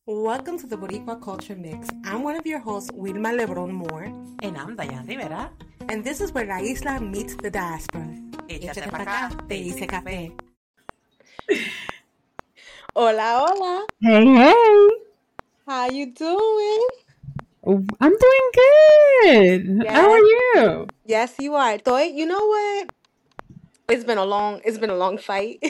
Welcome to the Boricua Culture Mix. I'm one of your hosts, Wilma Lebron Moore. And I'm Dayan Rivera. And this is where La Isla meets the diaspora. Échate pa' acá, te hice café. Hola, hola. Hey. How you doing? I'm doing good. Yes. How are you? Yes, you are. Toy, you know what? It's been a long fight.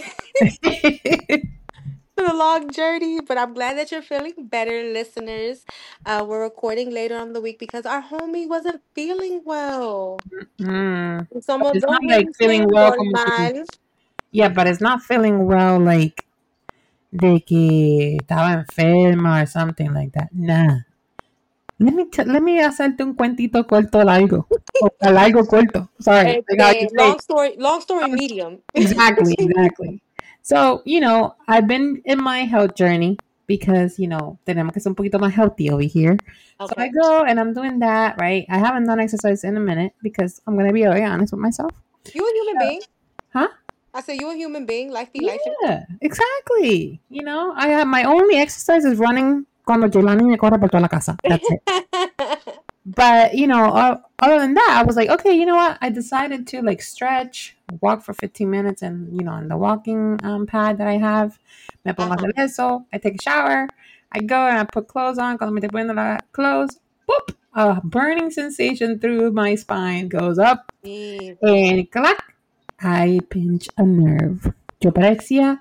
It's been a long journey, but I'm glad that you're feeling better, listeners. We're recording later on the week because our homie wasn't feeling well. Somos It's dos not like gente feeling well como que, normal. yeah, but it's not feeling well like de que estaba enferma or something like that. Nah. Let me hacerte un cuentito corto largo. O largo corto. Sorry. Like how you say. Long story medium. Exactly. So, I've been in my health journey because, tenemos que ser un poquito más healthy over here. So I Okay. go and I'm doing that, right? I haven't done exercise in a minute because I'm going to be very honest with myself. You a human being? Huh? I said you a human being. Life be life. Yeah, exactly. I have my only exercise is running cuando Jelani me corre por toda la casa. That's it. But, other than that, I was like, okay, you know what? I decided to like stretch, walk for 15 minutes and, on the walking pad that I have, me pongo a hacer eso, I take a shower, I go and I put clothes on, cuando me estoy poniendo las clothes, boop, a burning sensation through my spine goes up, and clack, I pinch a nerve. Yo parecía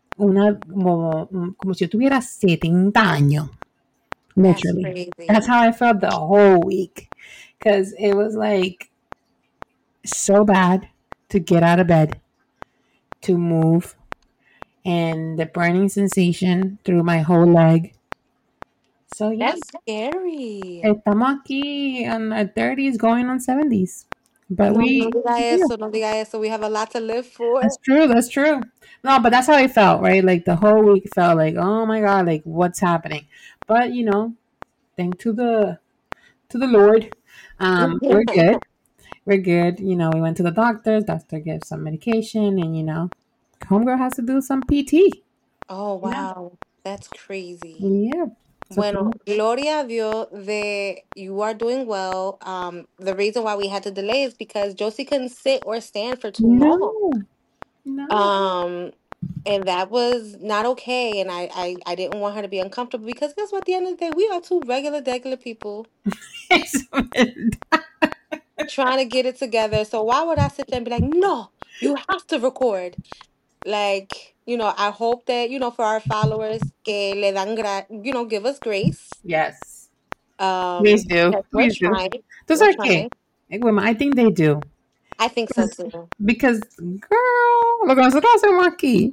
como si yo tuviera 70 años. Literally. That's how I felt the whole week. Because it was like so bad to get out of bed, to move, and the burning sensation through my whole leg. So, yeah. That's scary. Estamos aquí on our 30s going on 70s. But no diga eso. We have a lot to live for. That's true. No, but that's how I felt, right? Like the whole week felt like, oh my God, like what's happening? But, thank to the Lord, we're good. We're good. We went to the doctor. Doctor gave some medication, and homegirl has to do some PT. Oh wow, that's crazy. Yeah. Bueno, Gloria a Dios de you are doing well. The reason why we had to delay is because Josie couldn't sit or stand for too long. No. And that was not okay. And I didn't want her to be uncomfortable because guess what? At the end of the day, we are two regular people trying to get it together. So why would I sit there and be like, no, you have to record? Like, I hope that, for our followers, que le dan give us grace. Yes. Please do. Please do. Those are okay. I think they do. I think so too. Because, girl, lo que nosotros hacemos aquí.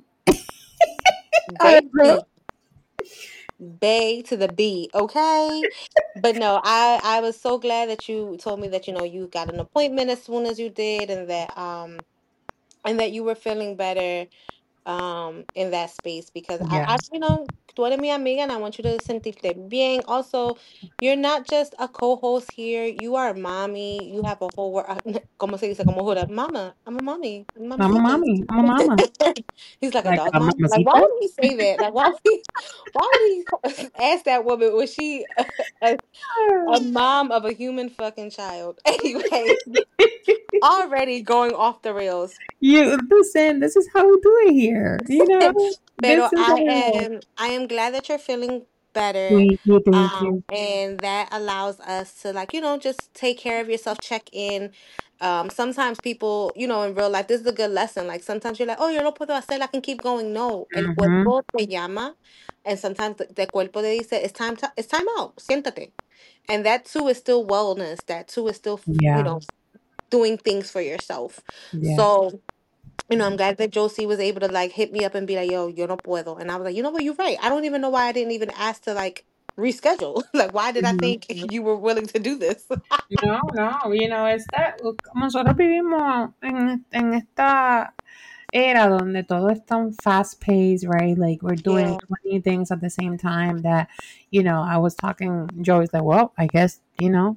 Bay to the B, okay? But no, I was so glad that you told me that, you got an appointment as soon as you did and that you were feeling better in that space because I tú eres mi amiga and I want you to sentirte bien. Also, you're not just a co-host here. You are a mommy. You have a whole world. ¿Cómo se dice? ¿Cómo jura? Mama. I'm a mommy. I'm a mama. He's like a dog mom. Like, why would he say that? Like, why would he ask that woman? Was she a mom of a human fucking child? Anyway, already going off the rails. You listen. This is how we do it here. Pero I am glad that you're feeling better. Thank you. And that allows us to just take care of yourself, check in. Sometimes people, in real life, this is a good lesson. Like sometimes you're like, oh, yo no puedo hacer, I can keep going. No, el cuerpo te llama, and sometimes the cuerpo te dice, it's time out, siéntate. And that too is still wellness. That too is still, doing things for yourself. Yeah. So, I'm glad that Josie was able to hit me up and be like, yo no puedo. And I was like, you know what, you're right. I don't even know why I didn't even ask to reschedule. Like, why did I think you were willing to do this? No, nosotros vivimos en esta era donde todo es tan fast paced, right? Like we're doing 20 things at the same time that, I was talking, Joey's like, well, I guess,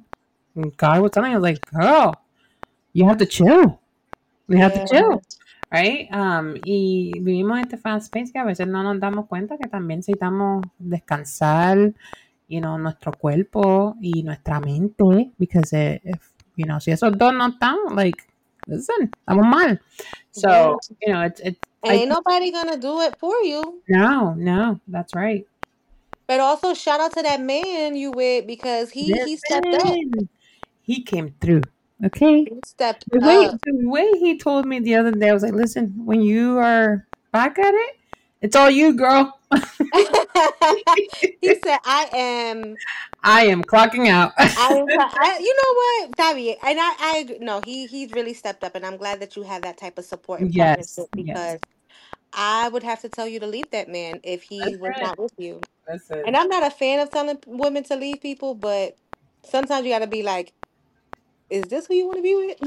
God was telling me, like, girl, you have to chill. We have to chill. right? Y vivimos este fast pace que a veces no nos damos cuenta que también necesitamos descansar, nuestro cuerpo y nuestra mente, because si esos dos no están, like, listen, estamos mal. So, it's ain't nobody gonna do it for you. No, that's right. But also shout out to that man you with, because he stepped up. He came through. Okay. He stepped The up. way he told me the other day, I was like, listen, when you are back at it, it's all you, girl. He said, I am clocking out. you know what, Tavi, and I agree. No, he's really stepped up, and I'm glad that you have that type of support and partnership, because I would have to tell you to leave that man if he was not with you. And I'm not a fan of telling women to leave people, but sometimes you got to be like, is this who you want to be with?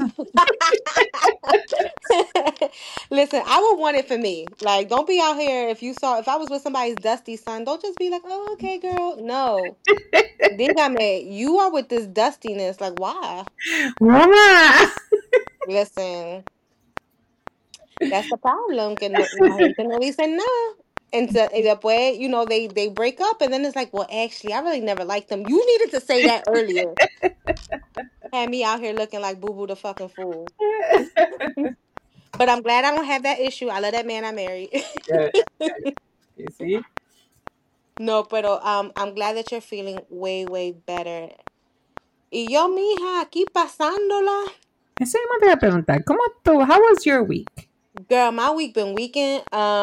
Listen, I would want it for me. Like, don't be out here if I was with somebody's dusty son, don't just be like, oh, okay, girl. No. Dígame, you are with this dustiness. Like, why? Mama. Listen, that's the problem. Que no, la gente no dice nada. And después, they break up, and then it's like, well, actually, I really never liked them. You needed to say that earlier. Had me out here looking like Boo Boo the fucking fool. But I'm glad I don't have that issue. I love that man I married. You see? No, pero I'm glad that you're feeling way, way better. Y yo, mija, aquí pasándola. Eso me te voy a preguntar. ¿Cómo tú? How was your week? Girl, my week been weekend.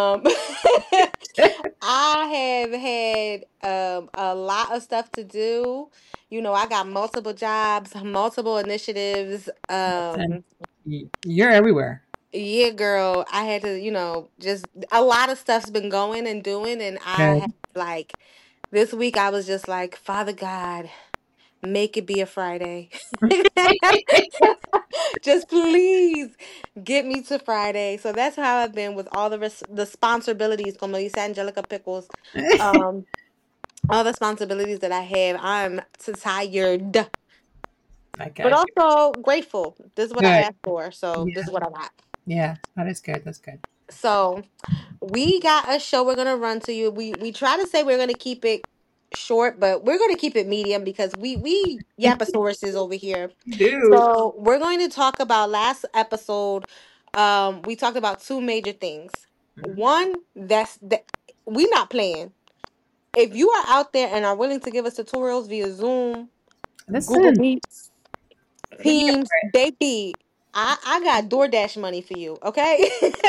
I have had a lot of stuff to do. I got multiple jobs, multiple initiatives. You're everywhere. Yeah, girl. I had to, just a lot of stuff's been going and doing, and I had, like, this week I was just like, Father God, make it be a Friday. Just please get me to Friday. So that's how I've been with all the responsibilities, como dice Angelica Pickles. All the responsibilities that I have. I'm tired. But also grateful. This is what I asked for. So this is what I got. Yeah, that is good. That's good. So we got a show we're gonna run to you. We try to say we're gonna keep it short, but we're gonna keep it medium because we yapasauruses over here. Dude. So we're going to talk about last episode. We talked about two major things. One, we not playing. If you are out there and are willing to give us tutorials via Zoom, Google Meets, Teams, baby, I got DoorDash money for you, okay?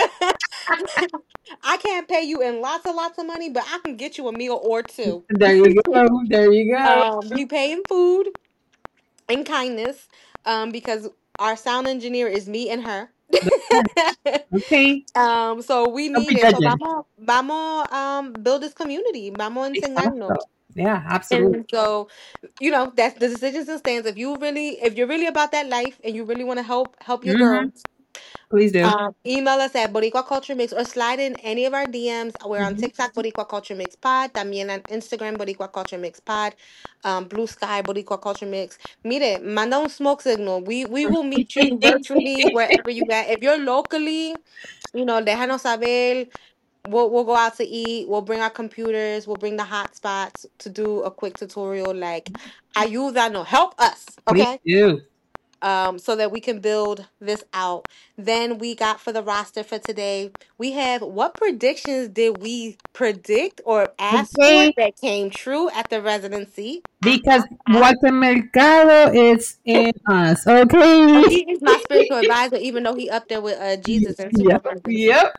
I can't pay you in lots of money, but I can get you a meal or two. There you go. There you go. We pay in food and kindness, because our sound engineer is me and her. Okay. So we need it. So vamos build this community. Vamos enseñarnos. Yeah, absolutely. And so, that's the decisions and stands. If you're really about that life and you really want to help your girls, please do. Email us at Boricua Culture Mix or slide in any of our DMs. We're on TikTok, Boricua Culture Mix Pod. También on Instagram, Boricua Culture Mix Pod. Blue Sky, Boricua Culture Mix. Mire, manda un smoke signal. We will meet you virtually wherever you at. If you're locally, déjanos saber. We'll go out to eat. We'll bring our computers. We'll bring the hotspots to do a quick tutorial. Like, ayúdanos, help us, okay? Please do. So that we can build this out. Then we got for the roster for today, we have what predictions did we predict or ask for that came true at the residency? Because Guatemalcado is in us, okay? He is my spiritual advisor, even though he up there with Jesus and Superman. Yep.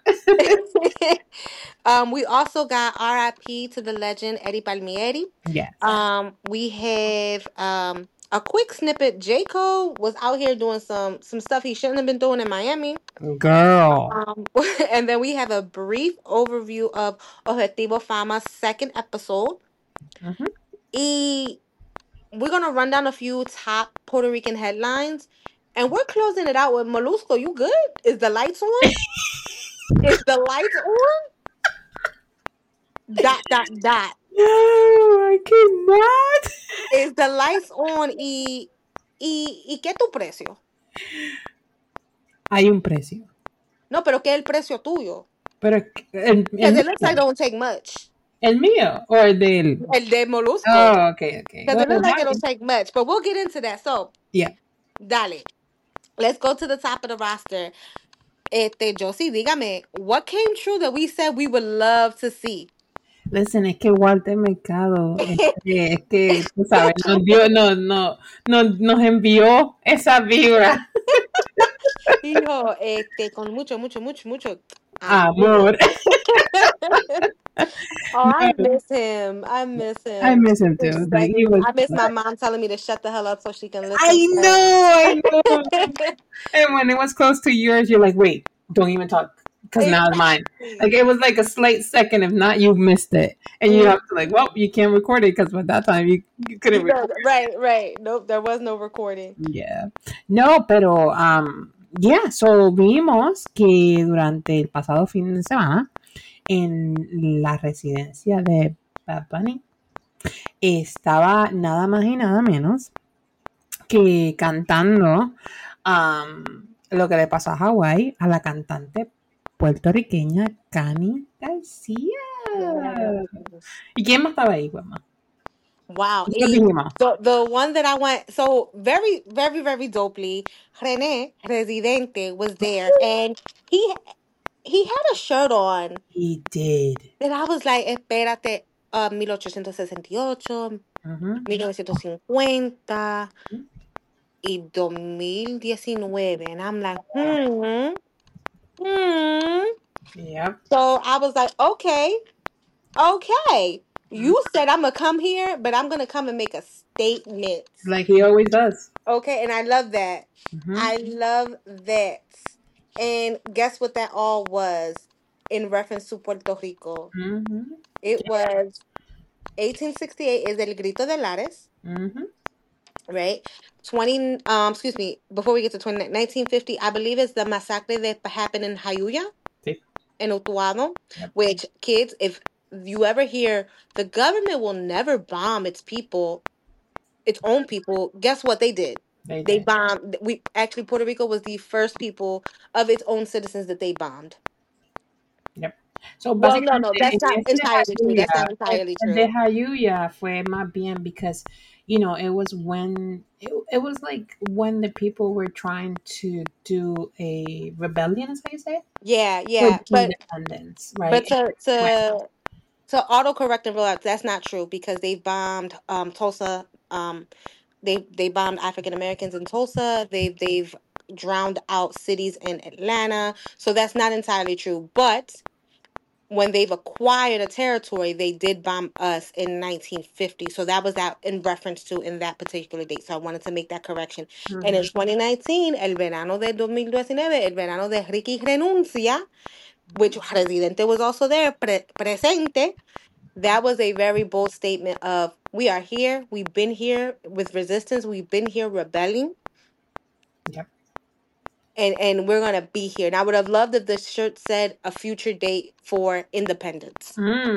We also got RIP to the legend Eddie Palmieri. Yes. We have a quick snippet. J. Cole was out here doing some stuff he shouldn't have been doing in Miami. Girl. And then we have a brief overview of Objetivo Fama's second episode. Y we're going to run down a few top Puerto Rican headlines. And we're closing it out with Molusco. You good? Is the lights on? Is the lights on? ... No, I cannot. Is the lights on y qué tu precio? Hay un precio. No, pero ¿qué es el precio tuyo? Pero Because it looks like it don't take much. el mío o el de él. El de Molusco. Oh, okay. Because it looks like it don't take much. But we'll get into that. So, yeah. Dale. Let's go to the top of the roster. Josie, dígame, what came true that we said we would love to see? Listen, es que Walter Mercado, es que tú sabes, nos envió esa vibra. Hijo, con mucho amor. Oh, I miss him. I miss him Too. Like, I miss my mom telling me to shut the hell up so she can listen. I know. And when it was close to yours, you're like, wait, don't even talk. Because now it's mine. Like, it was like a slight second. If not, you missed it. And you have to like, well, you can't record it because by that time you couldn't record it. Right. Nope, there was no recording. Yeah. No, pero, yeah, so vimos que durante el pasado fin de semana en la residencia de Bad Bunny estaba nada más y nada menos que cantando lo que le pasó a Hawái a la cantante puertorriqueña Cani García. ¿Y quién más estaba ahí, Guama? Wow. The one that I went, so very, very, very dopely, René Residente was there, and he had a shirt on. He did. And I was like, espérate, 1868, 1950 y 2019. And I'm like, Yep. So I was like, okay. You said I'm going to come here, but I'm going to come and make a statement. Like he always does. Okay, and I love that. I love that. And guess what that all was in reference to Puerto Rico? It was 1868 is El Grito de Lares. Right? Before we get to 1950, I believe it's the massacre that happened in Jayuya, in Utuado, which, kids, if you ever hear the government will never bomb its own people, guess what they did? They bombed. Puerto Rico was the first people of its own citizens that they bombed. Yep. So well, no, that's not entirely true. That's not entirely true. De Jayuya fue más bien because, you know, it was when it was like when the people were trying to do a rebellion, is how you say it? Yeah. But independence, right? But to autocorrect and realize that's not true because they bombed Tulsa. They bombed African Americans in Tulsa. They've drowned out cities in Atlanta. So that's not entirely true. But when they've acquired a territory, they did bomb us in 1950. So that was in reference to in that particular date. So I wanted to make that correction. And in 2019, el verano de 2019, el verano de Ricky Renuncia, which Residente was also there, presente, that was a very bold statement of, we are here, we've been here with resistance, we've been here rebelling. Yep. And we're going to be here. And I would have loved if the shirt said a future date for independence.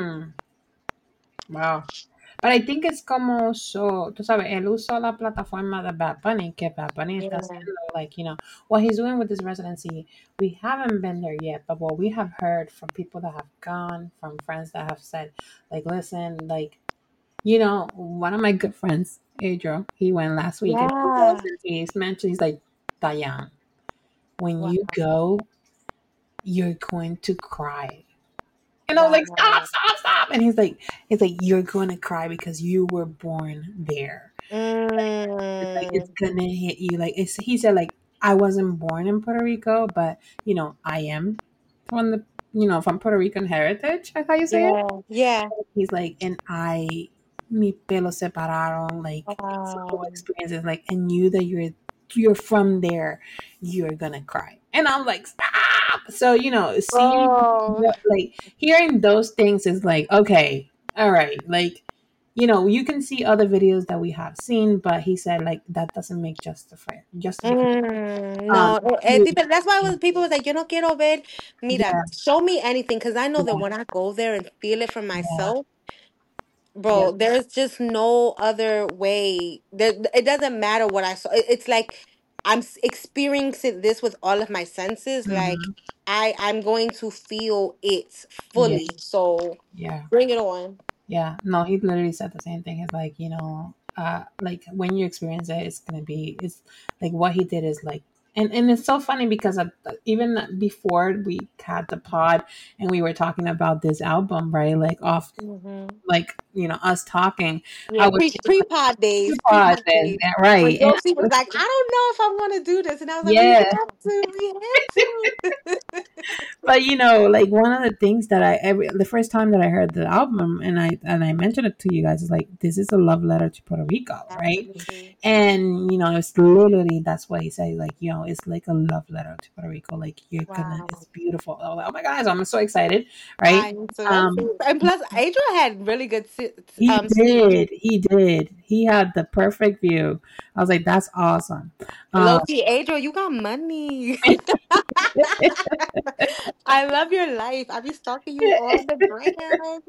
Wow. But I think it's como so, tú sabes, él usó la plataforma de Bad Bunny, que Bad Bunny está haciendo, like, you know, what he's doing with his residency, we haven't been there yet, but what we have heard from people that have gone, from friends that have said, like, listen, like, you know, one of my good friends, Adriel, he went last week, and he's mentioned, he's like, Diane, when you go, you're going to cry. You know, like, stop. And he's like, you're going to cry because you were born there. Like, it's going to hit you. Like, he said, like, I wasn't born in Puerto Rico, but, you know, I am from from Puerto Rican heritage. That's how you say it? Yeah. He's like, and mi pelo separaron, like, it's a whole experiences, like, and you that you're from there, you're gonna cry. And I'm like, stop. So, you know, like, hearing those things is like, okay, all right, like, you know, you can see other videos that we have seen, but he said, like, that doesn't make justification. No, that's why people was like, yo no quiero ver, mira, show me anything, because I know that when I go there and feel it for myself, bro, there's just no other way. It doesn't matter what I saw. It's like I'm experiencing this with all of my senses. Like, I'm going to feel it fully. Yeah. So Yeah. bring it on. Yeah. No, he literally said the same thing. It's like, like when you experience it, it's like what he did is like, and it's so funny because even before we had the pod and we were talking about this album, right? Like off, Hmm. like, us talking, Yeah, I was pre-pod days, pod pre-pod this, days. right. When And Josie was like, I don't know if I want to do this. And I was like, yeah, we have to. but like one of the things that the first time that I heard the album and I mentioned it to you guys is like, this is a love letter to Puerto Rico, right? Absolutely. And it's literally, that's what he said, like, it's like a love letter to Puerto Rico, like Wow. it's beautiful. Oh my god, so I'm so excited, I right? am so um and plus Adrian had really good he seat. did he had the perfect view. I was like, that's awesome. um Loki, Adrian, you got money. I love your life. I be stalking you on the gram.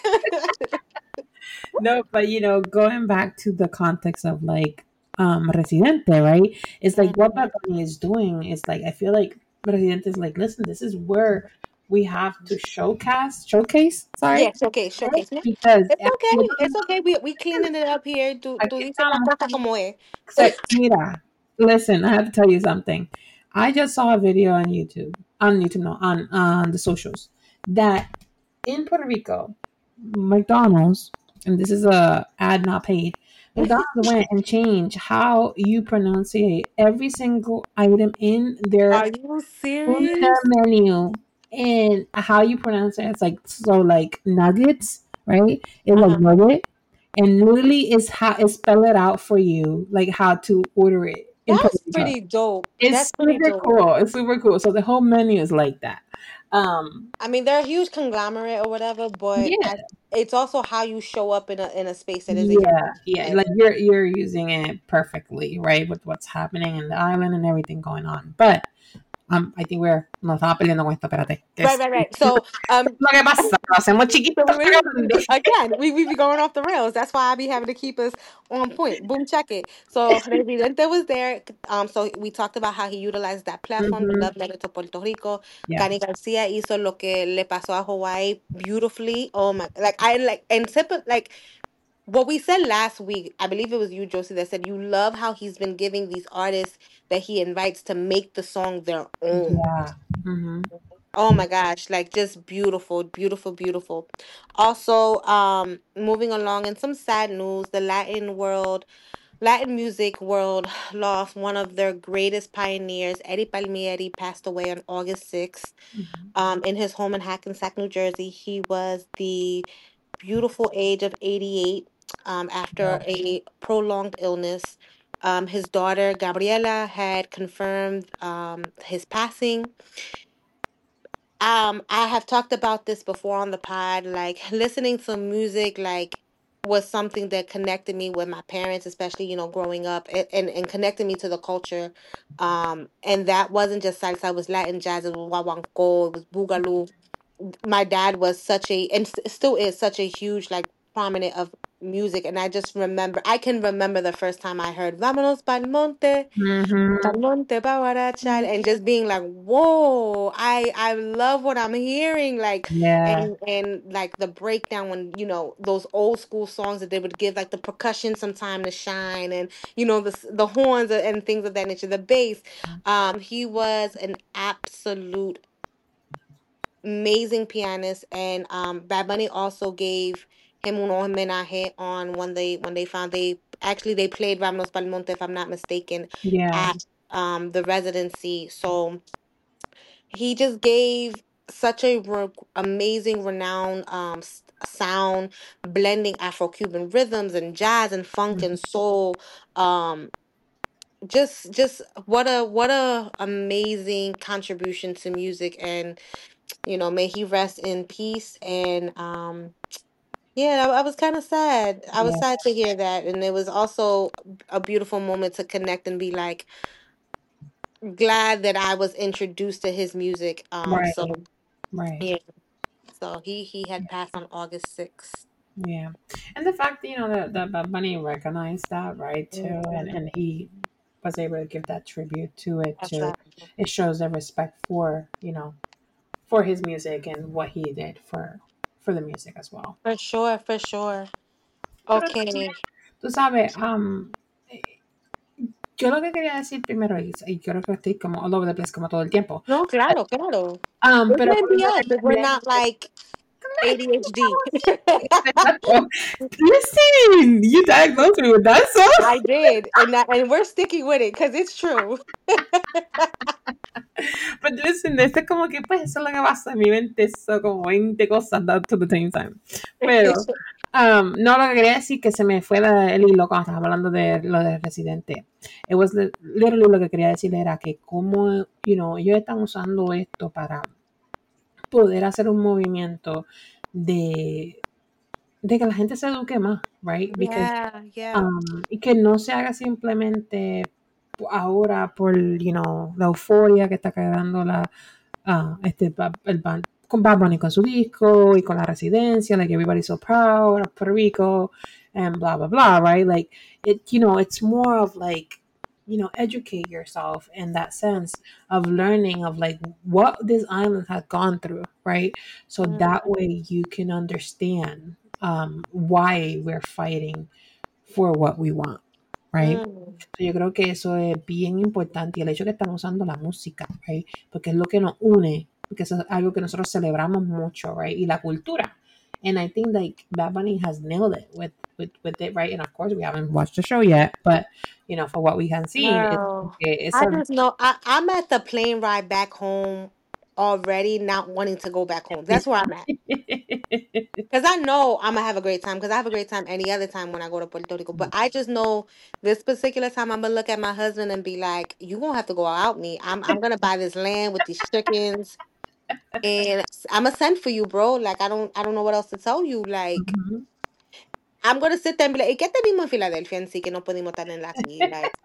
No, but going back to the context of like Residente, right? It's like what Mhm. Bad Bunny is doing is like, I feel like Residente is like, listen, this is where we have to showcase, sorry, Yes, okay, right? showcase. Yeah. Because It's okay. It's okay. We cleaning it up here. Tú aquí dices la estamos. cosa como es. Mira, listen, I have to tell you something. I just saw a video on YouTube, no, on the socials, that in Puerto Rico, McDonald's, and this is a ad not paid, McDonald's went and changed how you pronunciate every single item Are you in their serious? menu, and how you pronounce it. It's like, so like nuggets, right? It's like Uh-huh. nugget, and literally is how it spell it out for you, like how to order it in Puerto That's Rico. pretty dope. It's That's pretty super dope. cool. It's super cool. So the whole menu is like that. Um, I mean, they're a huge conglomerate or whatever, but yeah, it's also how you show up in a space that isn't your yeah. like, Like you're using it perfectly, right, with what's happening in the island and everything going on. But I think nos estamos peleando con esto. Espérate. right, right, right. So Lo que pasa, lo hacemos so chiquito para grande. again, we be going off the rails. That's why I be having to keep us on point. Boom, check it. So Residente was there. So we talked about how he utilized that platform, the Mhm. Love Letter to Puerto Rico. Yeah. Cani Garcia hizo lo que le pasó a Hawaii beautifully. Oh my, like I like and like what we said last week. I believe it was you, Josie, that said you love how he's been giving these artists that he invites to make the song their own. Yeah. Hmm. Oh my gosh, like just beautiful, beautiful, beautiful. Also, moving along in some sad news, the Latin music world lost one of their greatest pioneers. Eddie Palmieri passed away on August 6th, in his home in Hackensack, New Jersey. He was the beautiful age of 88, after Yeah. a prolonged illness. His daughter, Gabriela, had confirmed his passing. I have talked about this before on the pod. Like listening to music, like was something that connected me with my parents, especially growing up, and connected me to the culture. And that wasn't just salsa; it was Latin jazz, it was guaguancó, it was boogaloo. My dad was such a and still is such a huge like prominent of music, and I can remember the first time I heard "Vámonos pa'l monte." Hmm. Monte Bawarachal, and just being like, whoa, I love what I'm hearing, like, Yeah. and like the breakdown when those old school songs that they would give like the percussion some time to shine, and the horns and things of that nature, the bass. He was an absolute amazing pianist, and Bad Bunny also gave him un homenaje on when they found they played Vámonos pa'l Monte, if I'm not mistaken, Yeah. at the residency. So he just gave such a amazing renowned sound, blending Afro-Cuban rhythms and jazz and funk and soul. Um just what a amazing contribution to music, and may he rest in peace. And yeah, I was kind of sad. I was Yeah. sad to hear that, and it was also a beautiful moment to connect and be like glad that I was introduced to his music. So Right. Right. yeah, so he had passed on August 6th. Yeah. And the fact that that Bad Bunny recognized that, right, too, Mhm. and he was able to give that tribute to it That's too. right. It shows the respect for for his music and what he did for the music as well. For sure, for sure. Pero Okay. tú sabes, yo lo que quería decir primero, y creo que estoy como all over the place como todo el tiempo, No, claro, claro. It pero can be us if we're not like ADHD. Listen, you diagnosed me with that, so. I did, and we're sticking with it because it's true. But listen, esto es como que, pues, eso es lo que pasa en mi mente, eso como 20 cosas done to the same time. Pero, no, lo que quería decir que se me fue el hilo cuando estábamos hablando de lo de Residente. It was literally lo que quería decir era que como, ellos están usando esto para poder hacer un movimiento de que la gente se eduque más, right? Because, Yeah. y que no se haga simplemente ahora por, la euforia que está creando con Bad Bunny con su disco y con la residencia, like everybody's so proud of Puerto Rico and blah, blah, blah, right? Like, it's more of like, educate yourself in that sense of learning of like what this island has gone through, right? So that way you can understand why we're fighting for what we want, right? Yo creo que eso es bien importante, y el hecho que están usando la música, right? Porque es lo que nos une, porque eso es algo que nosotros celebramos mucho, right? Y la cultura. And I think like Bad Bunny has nailed it with it, right? And of course we haven't watched the show yet, but for what we can see, it's I just know I'm at the plane ride back home already, not wanting to go back home. That's where I'm at. Because I know I'm gonna have a great time. Because I have a great time any other time when I go to Puerto Rico. But I just know this particular time I'm gonna look at my husband and be like, "You won't have to go out me. I'm gonna buy this land with these chickens, and I'm gonna send for you, bro. Like I don't know what else to tell you. Like I'm gonna sit there and be like, ¿qué tenemos en Filadelfia en sí que no podemos estar en aquí? Like,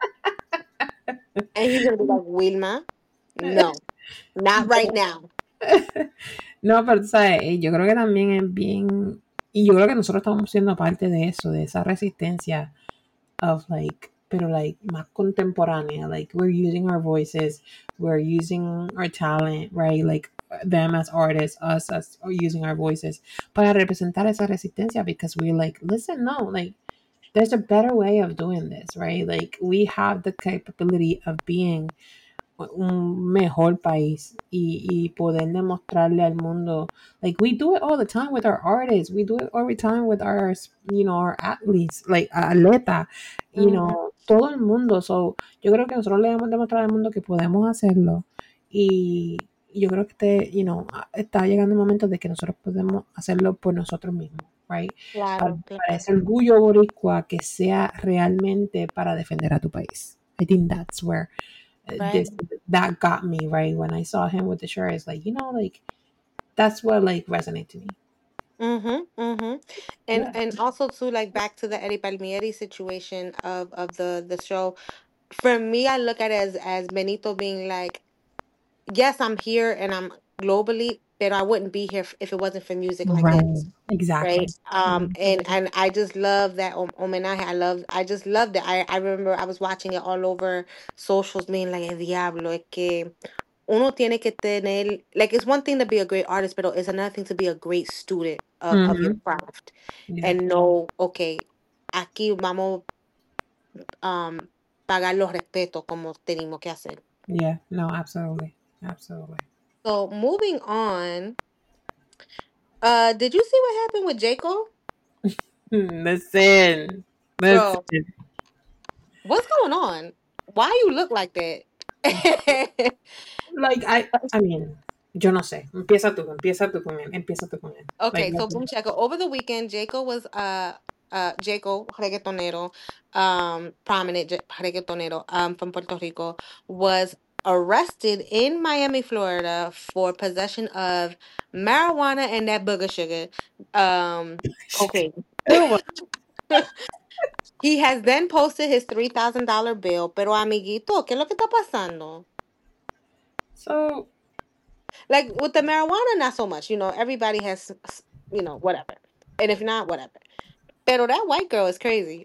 and he's gonna be like, Wilma, no, not right now. No, pero tú sabes, yo creo que también es bien, y yo creo que nosotros estamos siendo parte de eso, de esa resistencia of like, pero like más contemporánea, like we're using our voices, we're using our talent, right? Like them as artists, us as using our voices para representar esa resistencia, because we're like, listen, no, like there's a better way of doing this, right? Like we have the capability of being un mejor país y poder demostrarle al mundo, like we do it all the time with our artists, we do it all the time with our our athletes, like atleta, todo el mundo. So yo creo que nosotros le hemos demostrado al mundo que podemos hacerlo, y yo creo que está llegando el momento de que nosotros podemos hacerlo por nosotros mismos, right? Claro, Para ese orgullo boricua que sea realmente para defender a tu país. I think that's where that got me, right? When I saw him with the shirt, it's like, like that's what like resonated to me. And also too, like back to the Eddie Palmieri situation of the show. For me, I look at it as Benito being like, yes, I'm here and I'm globally, but I wouldn't be here if it wasn't for music like Right, this. exactly. Right. And I just love that homenaje. I just loved it. I remember I was watching it all over socials, being like, El diablo, es que uno tiene que tener, like, it's one thing to be a great artist, but it's another thing to be a great student of your craft. Yeah. And know, okay, aquí vamos pagar los respetos como tenemos que hacer. Yeah, no, absolutely. So moving on, did you see what happened with Jaco? Listen. Bro, what's going on? Why you look like that? Like I mean, yo no sé. Empieza tú con él. Okay, like, so boom Jaco. Over the weekend, Jaco was Jaco reggaetonero, prominent reggaetonero from Puerto Rico, was arrested in Miami, Florida for possession of marijuana and that booger sugar. Okay. He has then posted his $3,000 bill, pero amiguito, ¿qué es lo que está pasando? So, like with the marijuana, not so much. Everybody has, whatever. And if not, whatever. Pero that white girl is crazy.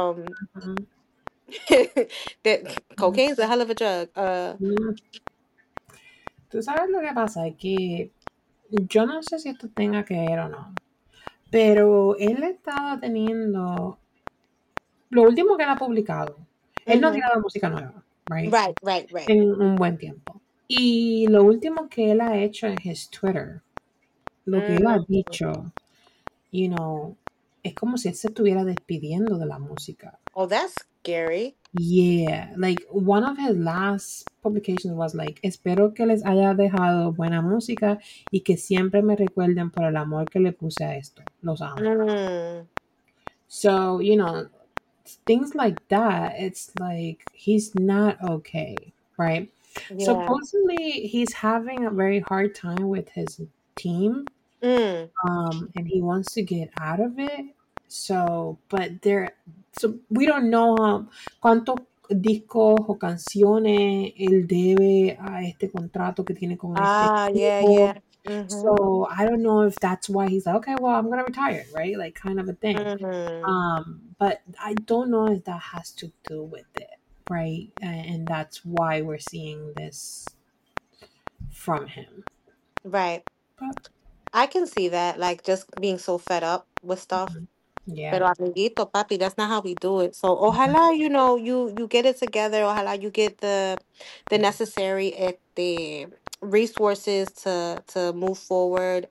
That cocaine's a hell of a drug. Tú sabes lo que pasa, es que yo no sé si esto tenga que ver o no, pero él estaba teniendo, lo último que él ha publicado, él no ha Mhm. tirado música nueva, right? Right. En un buen tiempo. Y lo último que él ha hecho en his Twitter, lo que él ha Mm. dicho, you know, es como si él se estuviera despidiendo de la música. Oh, that's scary. Yeah, like one of his last publications was like, espero que les haya dejado buena música y que siempre me recuerden por el amor que le puse a esto. Los amo. Mm. So, you know, things like that, it's like he's not okay, right? Yeah. Supposedly he's having a very hard time with his team, Mm. and he wants to get out of it. So, but so we don't know cuántos discos o canciones él debe a este contrato que tiene con este Ah, equipo. yeah. Mhm. So I don't know if that's why he's like, okay, well, I'm gonna retire, right? Like kind of a thing. Mhm. But I don't know if that has to do with it, right? And that's why we're seeing this from him. Right. But I can see that, like just being so fed up with stuff. yeah. Pero amiguito, papi, that's not how we do it. So ojalá, you get it together. Ojalá you get the necessary the resources to move forward.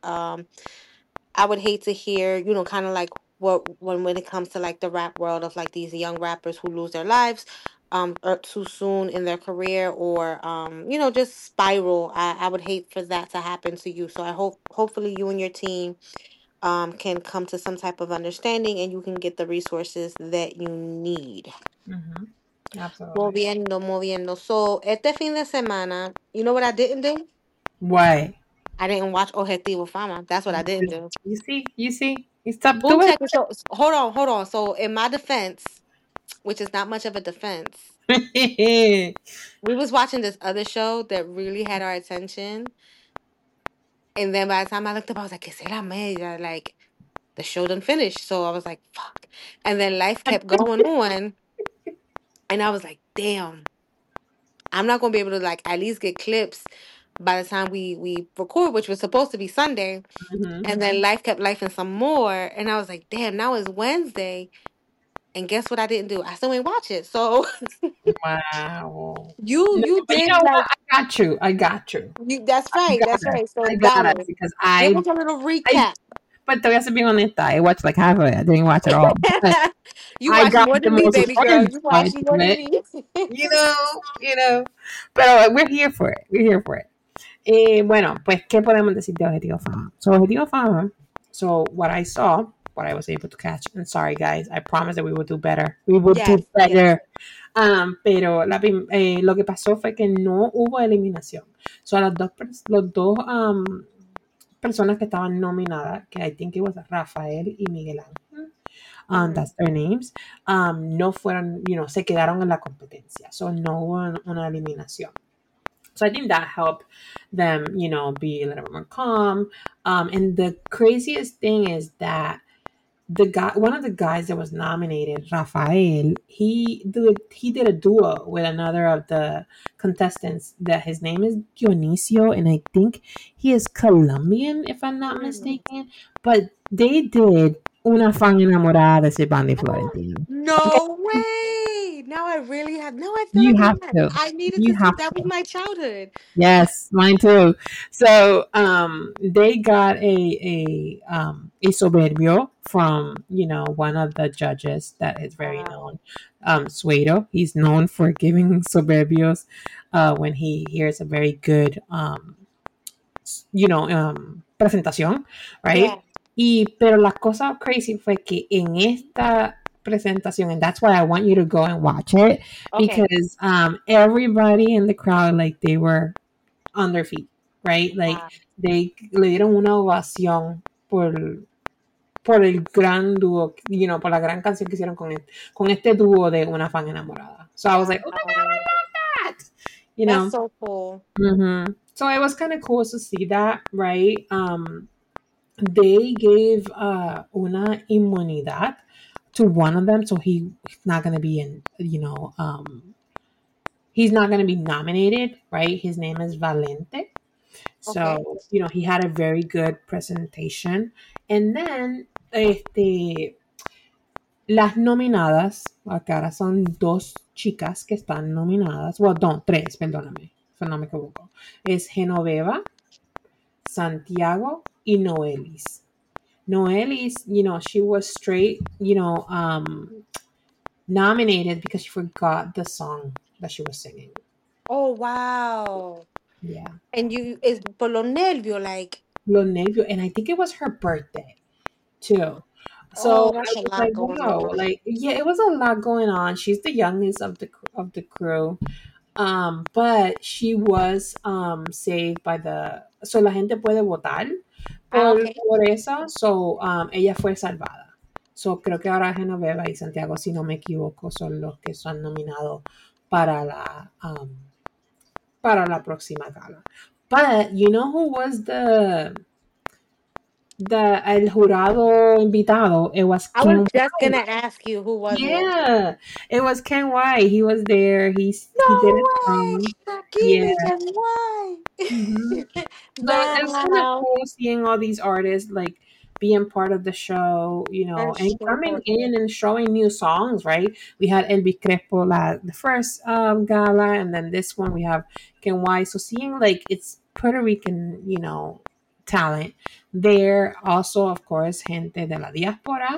I would hate to hear, kind of like when it comes to like the rap world of like these young rappers who lose their lives or too soon in their career or just spiral. I would hate for that to happen to you. So I hopefully you and your team can come to some type of understanding and you can get the resources that you need. Mm-hmm. Absolutely. Moviendo. So, este fin de semana, you know what I didn't do? Why? I didn't watch Objetivo Fama. That's what I didn't do. You see, you stop Boom doing check. So, hold on. So, in my defense, which is not much of a defense, it. we was watching this other show that really had our attention. And then by the time I looked up, I was like, que será media? Like, the show done finished. So I was like, fuck. And then life kept going on. And I was like, damn, I'm not gonna be able to like at least get clips by the time we record, which was supposed to be Sunday. Mm-hmm. And then life kept lifing some more, and I was like, damn, now it's Wednesday. And guess what I didn't do? I still ain't watch it. So Wow. you No, you but you did know like what? I got you. I got you. that's I right, got that's it. right. So I got it dale, because give us a little I, recap. but te voy a ser bien honesta. I watched like half of it. I didn't watch it all. But You I watch got more the than me, most baby girl. important You parts watch more of than it. me. You know. Pero we're here for it. We're here for it. Bueno, pues, ¿qué podemos decir de Objetivo Fama? So, Objetivo Fama, so what I saw, what I was able to catch, and sorry guys, I promise that we will do better. We will do Yes, yes. better. Pero lo que pasó fue que no hubo eliminación. So, los dos personas que estaban nominadas, que I think it was Rafael y Miguel Ángel, that's their names, no fueron, se quedaron en la competencia. So, no hubo una eliminación. So I think that helped them, be a little bit more calm. And the craziest thing is that one of the guys that was nominated, Rafael, he did a duo with another of the contestants. That his name is Dionisio, and I think he is Colombian, if I'm not mistaken. But they did Una fan enamorada de Silvana Florentino. No way. Now I really have. Now I feel You like have to. I needed You to see. have That was to. my childhood. Yes, mine too. So they got a soberbio from one of the judges that is very known, Suedo. He's known for giving soberbios when he hears a very good presentación, right? Yeah. Pero la cosa crazy fue que en esta presentación, and that's why I want you to go and watch it, Okay. because everybody in the crowd, like, they were on their feet, right? Like, they le dieron una ovación por el gran dúo, por la gran canción que hicieron con este dúo de Una fan enamorada. So I was like, oh my God, I love that! That's so cool. Mm-hmm. So it was kind of cool to see that, right? They gave una inmunidad to one of them, so he's not going to be he's not going to be nominated, right? His name is Valente. Okay. So, he had a very good presentation. And then, las nominadas, acá ahora son dos chicas que están nominadas, bueno, no, tres, perdóname, si no me equivoco. Es Genoveva, Santiago, y Noelis. Noelis, she was straight, nominated because she forgot the song that she was singing. Oh, wow. Yeah. And you is por los nervios, like, Lo nervio. And I think it was her birthday too. So oh, I that's a was lot like, going wow, on. like, yeah, it was a lot going on. She's the youngest of the crew. But she was saved by the, so la gente puede votar Ah, okay. por eso. So ella fue salvada. So creo que ahora Genoveva y Santiago, si no me equivoco, son los que son nominados para la próxima gala. But you know who was el jurado invitado? It was I was Ken just White. gonna ask you who was it. Yeah, it was Ken White. He was there. He did No a way! song. Yeah. Aquí, then why? Hmm. So it's kind of Wow. cool seeing all these artists like being part of the show, For and coming sure. in and showing new songs, right? We had Elvis Crespo the first gala, and then this one we have Ken White. So seeing like it's Puerto Rican, talent there. Also, of course, gente de la diáspora,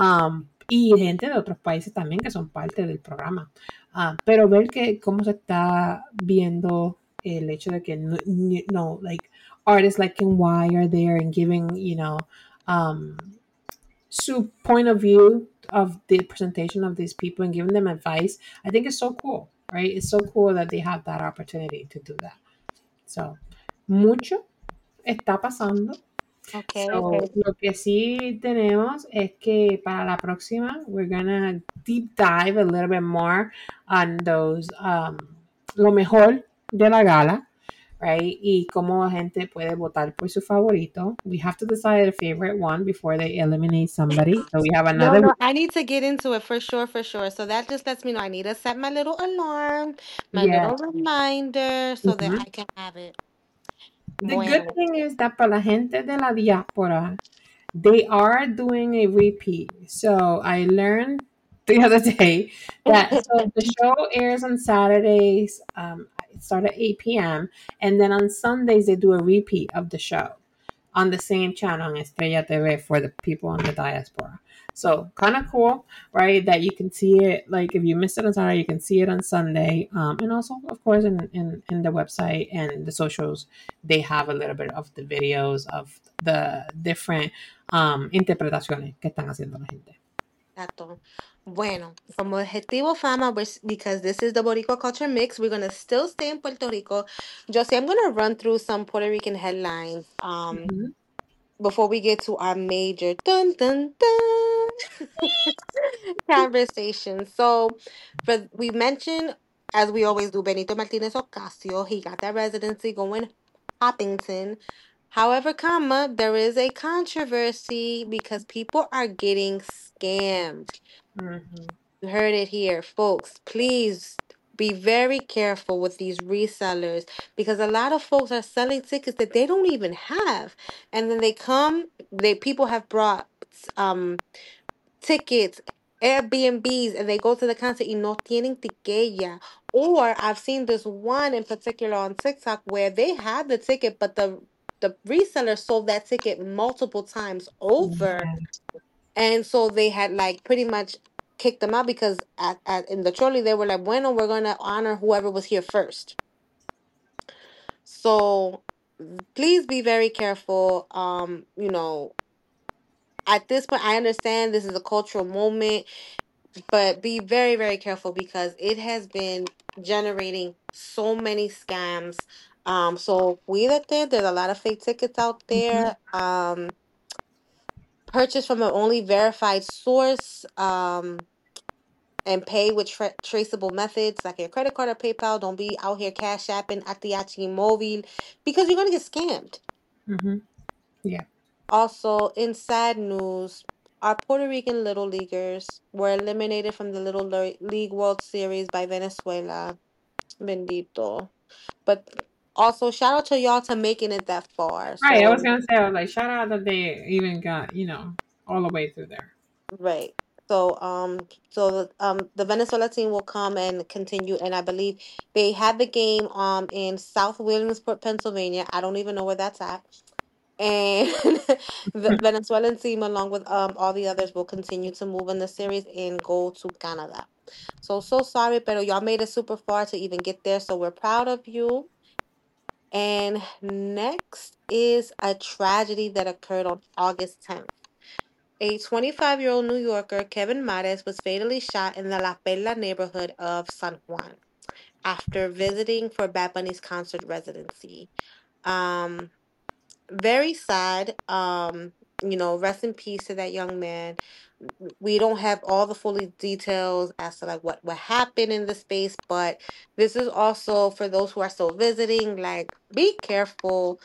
y gente de otros países también que son parte del programa. Pero ver que cómo se está viendo el hecho de que no, like artists like Ken Y are there and giving, um, su point of view of the presentation of these people and giving them advice. I think it's so cool, right? It's so cool that they have that opportunity to do that. So, mucho está pasando. Okay, So, okay. lo que sí tenemos es que para la próxima, we're gonna deep dive a little bit more on those, lo mejor de la gala, right? Y cómo la gente puede votar por su favorito. We have to decide a favorite one before they eliminate somebody. So we have No, another no, week. I need to get into it for sure, for sure. So that just lets me know I need to set my little alarm, my Yeah. little reminder, so that Mhm. I can have it. The good Bueno. thing is that para la gente de la diáspora, they are doing a repeat. So I learned the other day that so the show airs on Saturdays. It starts at 8 p.m. and then on Sundays they do a repeat of the show on the same channel on Estrella TV for the people in the diaspora. So kind of cool, right? That you can see it. Like if you missed it on Saturday, you can see it on Sunday. And also, of course, in the website and the socials, they have a little bit of the videos of the different interpretaciones que están haciendo la gente. Exacto. Bueno, from Objetivo Fama, because this is the Boricua Culture Mix, we're gonna still stay in Puerto Rico. Josie, I'm gonna run through some Puerto Rican headlines Mhm. before we get to our major dun dun dun conversation. So, we mentioned, as we always do, Benito Martinez Ocasio. He got that residency going Hoppington. However, comma, there is a controversy because people are getting scammed. Mhm. You heard it here, folks. Please be very careful with these resellers because a lot of folks are selling tickets that they don't even have. And then people have brought tickets, Airbnbs, and they go to the concert y no tienen tiquella. Or I've seen this one in particular on TikTok where they had the ticket, but the reseller sold that ticket multiple times over. Yeah. And so they had like pretty much kicked them out because in the trolley they were like, bueno, we're gonna honor whoever was here first. So please be very careful. At this point I understand this is a cultural moment, but be very, very careful because it has been generating so many scams. So cuídate, there's a lot of fake tickets out Mhm. there. Purchase from an only verified source. And pay with traceable methods like your credit card or PayPal. Don't be out here cash apping Atiachi Mobile because you're going to get scammed. Mhm. Yeah. Also, in sad news, our Puerto Rican Little Leaguers were eliminated from the League World Series by Venezuela. Bendito. But also shout out to y'all to making it that far. Right. I was So gonna say, I was like, shout out that they even got, all the way through there. right. So the Venezuela team will come and continue, and I believe they had the game in South Williamsport, Pennsylvania. I don't even know where that's at. And the Venezuelan team, along with all the others, will continue to move in the series and go to Canada. So sorry, pero y'all made it super far to even get there. So we're proud of you. And next is a tragedy that occurred on August 10th. A 25-year-old New Yorker, Kevin Mares, was fatally shot in the La Perla neighborhood of San Juan after visiting for Bad Bunny's concert residency. Um, Very sad. Rest in peace to that young man. We don't have all the full details as to like what happened in the space, but this is also for those who are still visiting, like be careful.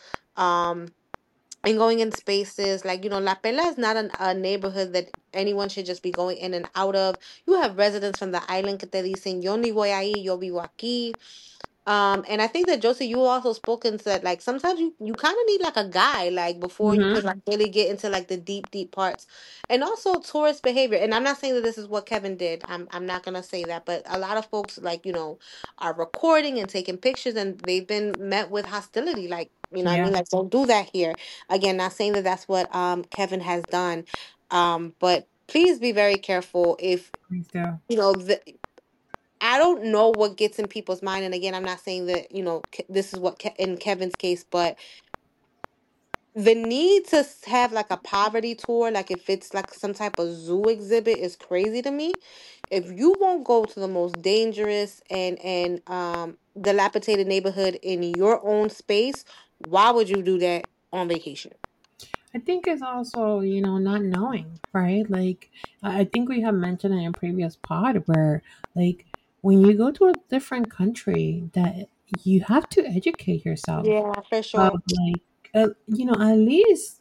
And going in spaces like La Pela is not a neighborhood that anyone should just be going in and out of. You have residents from the island que te dicen yo ni voy ahí, yo vivo aquí. And I think that Josie, you also spoken to that, like sometimes you kind of need like a guy, like before you could Mm-hmm. like really get into like the deep parts, and also tourist behavior. And I'm not saying that this is what Kevin did. I'm not gonna say that, but a lot of folks like are recording and taking pictures, and they've been met with hostility. Like what I Yeah. mean, like don't do that here. Again, not saying that that's what Kevin has done, but please be very careful if Please do. the I don't know what gets in people's mind. And again, I'm not saying that, this is what in Kevin's case, but the need to have like a poverty tour, like if it's like some type of zoo exhibit, is crazy to me. If you won't go to the most dangerous and dilapidated neighborhood in your own space, why would you do that on vacation? I think it's also, not knowing, right? Like, I think we have mentioned it in previous pod where, like, when you go to a different country, that you have to educate yourself Yeah, for of, sure. like, at least,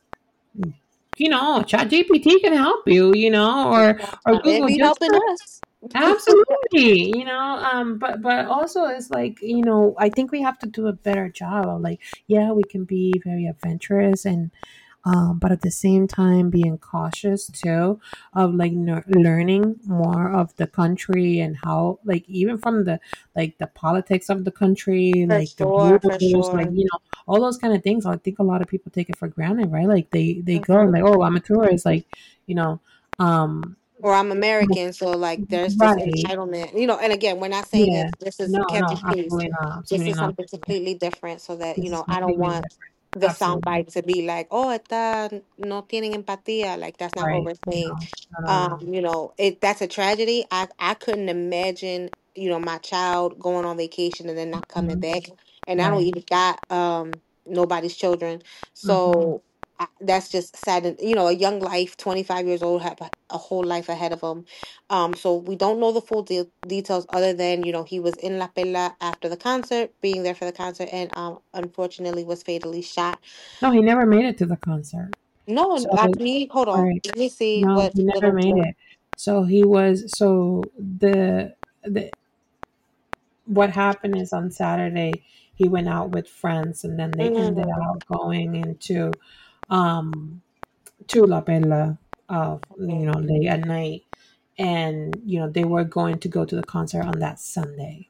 ChatGPT can help you, or It Google be just helping for us. absolutely, but also it's like, I think we have to do a better job of like, yeah, we can be very adventurous and but at the same time being cautious too of like learning more of the country and how, like, even from the politics of the country, For like the sure, for rules, like, sure. all those kind of things. I think a lot of people take it for granted, right? Like they go and Mhm. like, oh, I'm a tourist, like, you know um Or I'm American, so like there's this right. entitlement, and again, we're not saying Yeah. that this is No, Kevin's case. absolutely not. This Absolutely is not. something completely different, so that This is I don't completely want different. the Absolutely. soundbite to be like, "Oh, esta no tienen empatía." Like that's not what Right. we're saying. No, no, no, no. That's a tragedy. I couldn't imagine, my child going on vacation and then not coming Mhm. back. And I don't Right. even got nobody's children, Mhm. so that's just sad. And, a young life, 25 years old, have a whole life ahead of him. So we don't know the full details other than, he was in La Pela after the concert, being there for the concert, and unfortunately was fatally shot. No, he never made it to the concert. No, So, hold on. right. Let me see No, what he never little made boy. it. So he was so the what happened is on Saturday he went out with friends and then they ended Mm, up going into um to La Bella late at night, and they were going to go to the concert on that Sunday.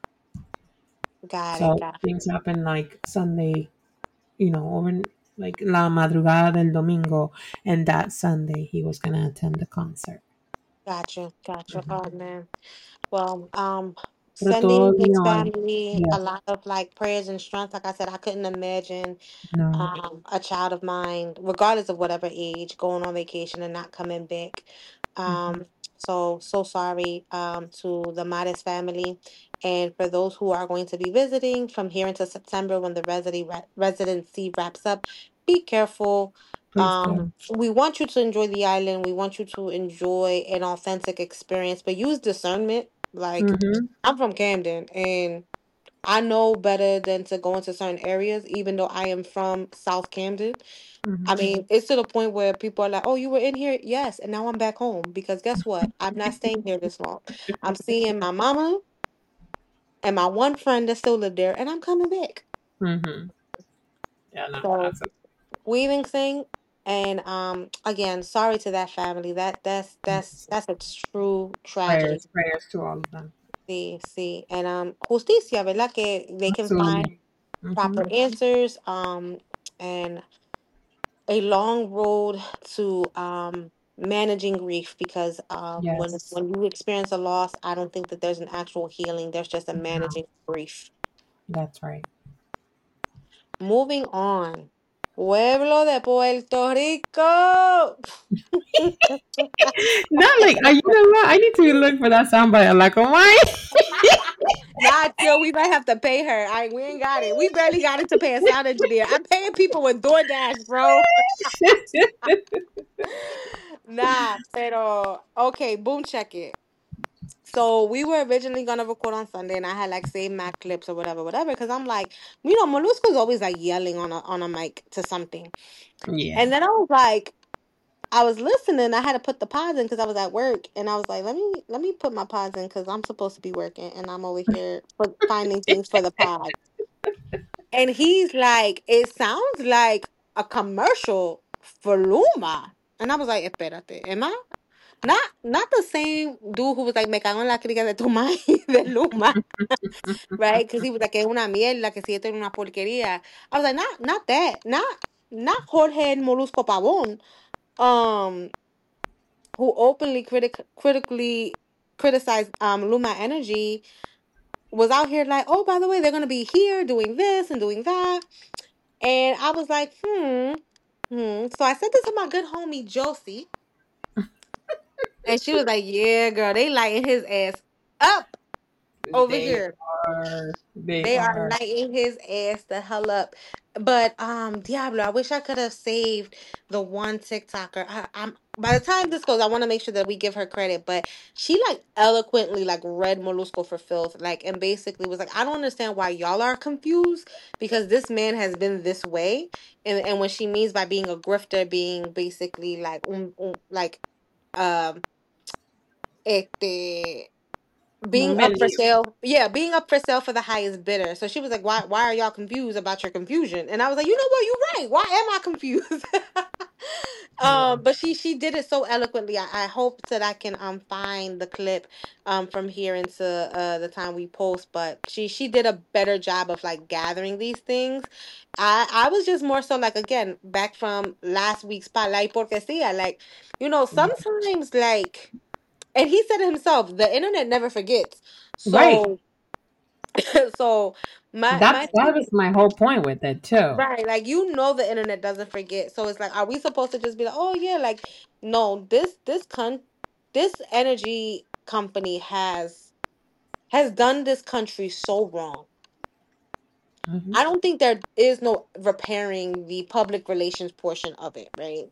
got it, So got it. things happened like Sunday, over like la madrugada del domingo, and that Sunday he was gonna attend the concert. Gotcha, gotcha. Mhm. Oh man. Well, Pero todo, sending his family yeah, a lot of like prayers and strength. Like I said, I couldn't imagine no, a child of mine, regardless of whatever age, going on vacation and not coming back. mhm, So sorry to the Modest family, and for those who are going to be visiting from here until September when the residency wraps up, be careful. please do. We want you to enjoy the island. We want you to enjoy an authentic experience, but use discernment. Like Mm-hmm, I'm from Camden, and I know better than to go into certain areas, even though I am from South Camden. I mm-hmm. mean, it's to the point where people are like, "Oh, you were in here?" Yes, and now I'm back home because guess what? I'm not staying here this long. I'm seeing my mama and my one friend that still live there, and I'm coming back. Mm-hmm. Yeah, no, So absolutely. weaving thing, and again, sorry to that family. That's a true tragedy. Prayers to all of them. Sí, sí, and justicia, ¿verdad? Que they can find Absolutely. Mm-hmm. proper answers, and a long road to managing grief, because Yes. when you experience a loss, I don't think that there's an actual healing. There's just a No, managing grief. that's right. Moving on. Pueblo de Puerto Rico. Not like you know what? I need to look for that soundbite. Like, oh my. Not till we might have to pay her. We ain't got it. We barely got it to pay a sound engineer. I'm paying people with DoorDash, bro. Nah, pero okay, boom, check it. So we were originally gonna record on Sunday, and I had like saved Mac clips or whatever, because I'm like, Molusco's always like yelling on a mic to something, Yeah. and then I was like, I was listening. I had to put the pods in because I was at work, and I was like, let me put my pods in because I'm supposed to be working, and I'm over here finding things for the pod. And he's like, it sounds like a commercial for Luma, and I was like, espérate, am I? Not the same dude who was like, me cago en la crica de tu maíz de Luma, right? Because he was like, es una mierda, que si esto es una porquería. I was like, not that, not Jorge Molusco Pavón, um, who openly critically criticized Luma Energy, was out here like, oh, by the way, they're gonna be here doing this and doing that, and I was like, So I said this to my good homie Josie, and she was like, yeah, girl, they lighting his ass up over They here. are. They They are are. lighting his ass the hell up. But Diablo, I wish I could have saved the one TikToker. I'm by the time this goes, I want to make sure that we give her credit. But she like eloquently like read Molusco for filth, like, and basically was like, I don't understand why y'all are confused, because this man has been this way. And what she means by being a grifter, being basically like like um este being up for Many. sale, yeah, being up for sale for the highest bidder. So she was like, why are y'all confused about your confusion? And I was like, you know what, you're right, why am I confused? Yeah. But she did it so eloquently. I hope that I can find the clip from here into the time we post. But she did a better job of like gathering these things. I was just more so like, again, back from last week's spot, like porque sí, like, Yeah. sometimes like, and he said it himself, the internet never forgets. Right. So so my That thing was is, my whole point with it too. right, like, the internet doesn't forget. So it's like, are we supposed to just be like, oh yeah, like, no, this energy company has done this country so wrong. Hmm. I don't think there is no repairing the public relations portion of it, right?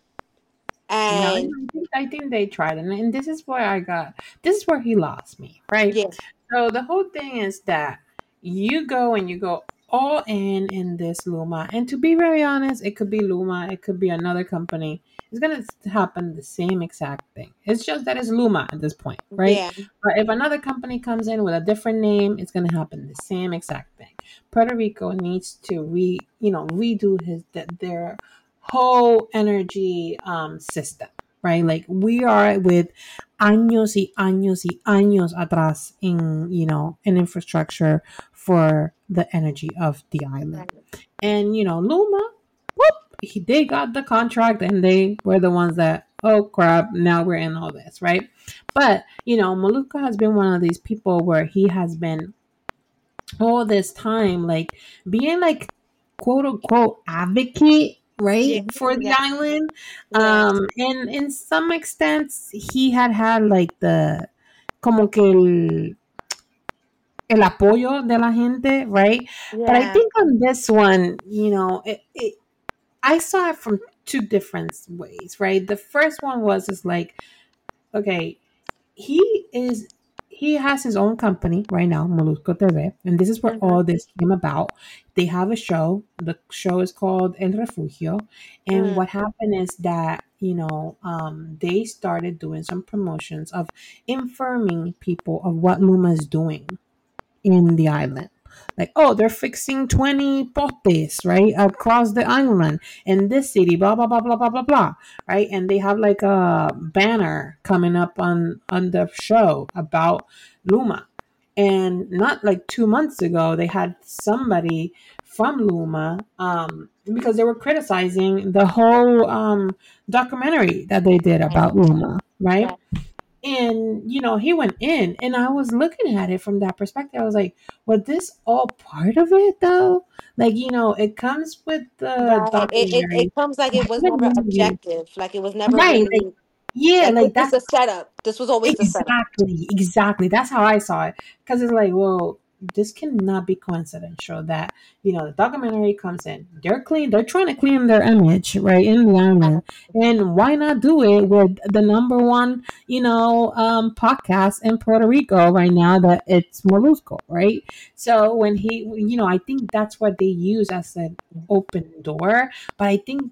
No, And I think they tried, and this is where this is where he lost me, right? yeah, So the whole thing is that you go all in this Luma, and to be very honest, it could be Luma, it could be another company. It's gonna happen the same exact thing. It's just that it's Luma at this point, right? yeah, But if another company comes in with a different name, it's gonna happen the same exact thing. Puerto Rico needs to redo their whole energy system, right? Like we are with años y años y años atrás in in infrastructure for the energy of the island. right, And Luma, whoop, they got the contract and they were the ones that, oh crap, now we're in all this, right? But Maluka has been one of these people where he has been all this time like being like quote unquote advocate, yeah, right, for the yeah, island. yeah, And in some extents he had like the como que el apoyo de la gente, right? But I yeah, think on this one, I saw it from two different ways, right? The first one was just like, okay, he is he has his own company right now, Molusco TV, and this is where mm-hmm, all this came about. They have a show. The show is called El Refugio, and mm, what happened is that they started doing some promotions of informing people of what Luma is doing in the island. Like, oh, they're fixing 20 potes, right, across the island in this city, blah, blah, blah, blah, blah, blah, blah, right? And they have like a banner coming up on the show about Luma. And not like 2 months ago, they had somebody from Luma, because they were criticizing the whole documentary that they did Right. about Luma, right? Right. And he went in, and I was looking at it from that perspective. I was like, was this all part of it though? Like, it comes with the Right. documentary. It comes like it was The never movie. objective. Like it was never Right. Like, really yeah, like this like was that's the setup. This was always the setup. exactly. That's how I saw it. Because it's like, well, this cannot be coincidental that, the documentary comes in. They're clean. They're trying to clean their image, right, in the island. And why not do it with the number one, podcast in Puerto Rico right now, that it's Molusco, right? So when I think that's what they use as an open door. But I think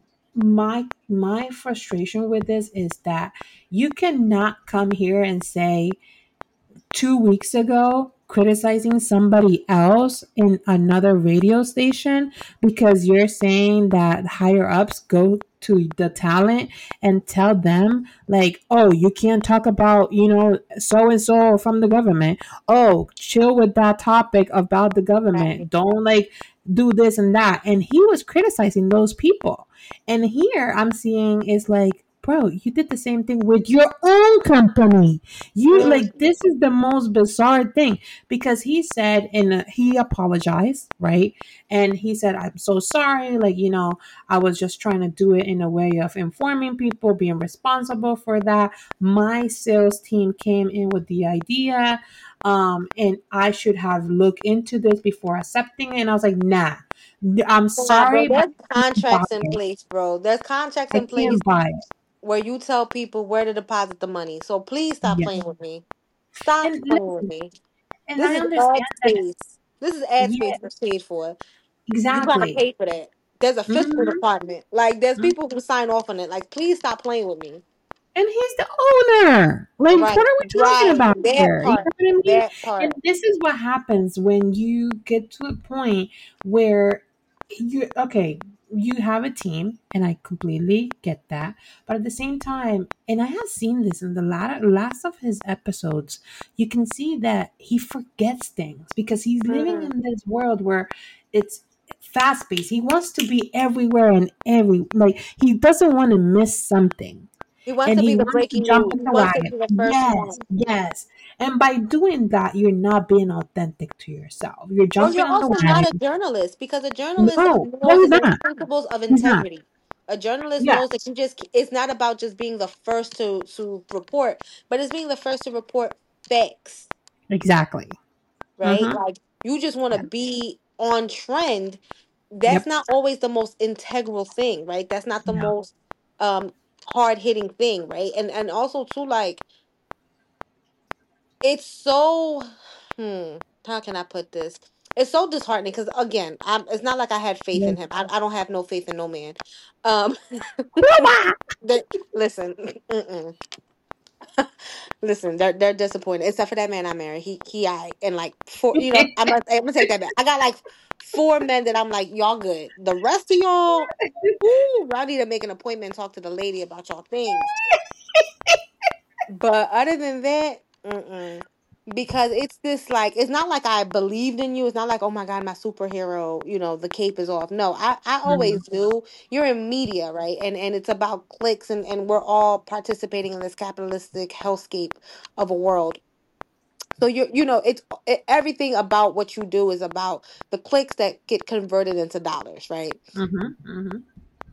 my frustration with this is that you cannot come here and say 2 weeks ago criticizing somebody else in another radio station because you're saying that higher ups go to the talent and tell them, like, oh, you can't talk about so and so from the government. Oh, chill with that topic about the Right. government. Don't, like, do this and that. And he was criticizing those people. And here I'm seeing is like, bro, you did the same thing with your own company. You, like, Mm. this is the most bizarre thing, because he said, and he apologized, right? And he said, I'm so sorry. Like, I was just trying to do it in a way of informing people, being responsible for that. My sales team came in with the idea, and I should have looked into this before accepting it. And I was like, nah, I'm Nah, bro, sorry, but there's I can't buy contracts in it. place, bro. There's contracts I in place can't buy it. where you tell people where to deposit the money. So please stop Yeah. playing with me. Stop And playing with listen, me. and This I is ad understand that. space. This is ad Yeah, space that's paid for. You gotta exactly. pay for that. There's a fiscal Hmm. department. Like there's people who sign off on it. Like please stop playing with me. And he's the owner. Like, Right. what are we talking Right. about That here? You part. know what I mean? That And part. this is what happens when you get to a point where you have a team, and I completely get that. But at the same time, and I have seen this in the last of his episodes, you can see that he forgets things because he's living Mm. in this world where it's fast paced. He wants to be everywhere and like, he doesn't want to miss something, He wants and to he be the wants to breaking jump news. in He the wants to wagon. be the first Yes, one. yes. And by doing that, you're not being authentic to yourself. You're Bro, jumping you're on the also not a wagon. journalist because a journalist No, no, knows he's that there's not. principles of He's not. integrity. A journalist Yeah, knows that it's not about just being the first to report, but it's being the first to report facts, exactly. right? Mm-hmm. Like you just want to Yep. be on trend. That's Yep. not always the most integral thing, right? That's not the No. most um hard hitting thing, right? And also too, like it's so how can I put this? It's so disheartening because again, it's not like I had faith in Yes. him. I don't have no faith in no man. Um they, listen, mm-mm. Listen, they're disappointed. Except for that man I married. I and like four, I'm gonna take that back. I got like four men that I'm like, y'all good. The rest of y'all, ooh, I need to make an appointment and talk to the lady about y'all things. But other than that, mm-mm. Because it's this like it's not like I believed in you. It's not like, oh my God, my superhero, the cape is off. No, I Mhm. always knew you're in media, right? And it's about clicks and we're all participating in this capitalistic hellscape of a world. So everything about what you do is about the clicks that get converted into dollars, right? Mhm. Mhm.